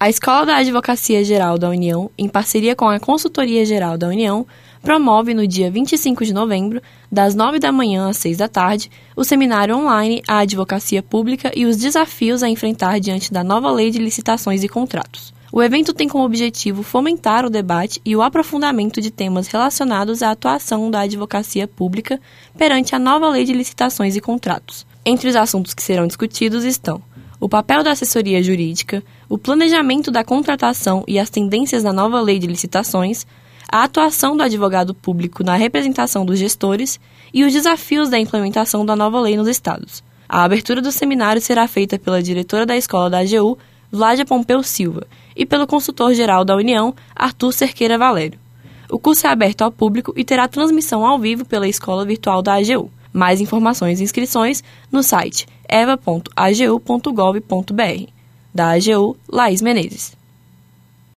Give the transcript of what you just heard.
A Escola da Advocacia Geral da União, em parceria com a Consultoria Geral da União, promove no dia 25 de novembro, das 9 da manhã às 6 da tarde, o seminário online A Advocacia Pública e os desafios a enfrentar diante da nova Lei de Licitações e Contratos. O evento tem como objetivo fomentar o debate e o aprofundamento de temas relacionados à atuação da advocacia pública perante a nova Lei de Licitações e Contratos. Entre os assuntos que serão discutidos estão o papel da assessoria jurídica, o planejamento da contratação e as tendências da nova Lei de Licitações, a atuação do advogado público na representação dos gestores e os desafios da implementação da nova lei nos estados. A abertura do seminário será feita pela diretora da Escola da AGU, Vládia Pompeu Silva, e pelo consultor-geral da União, Arthur Cerqueira Valério. O curso é aberto ao público e terá transmissão ao vivo pela Escola Virtual da AGU. Mais informações e inscrições no site eva.agu.gov.br. Da AGU, Laís Menezes.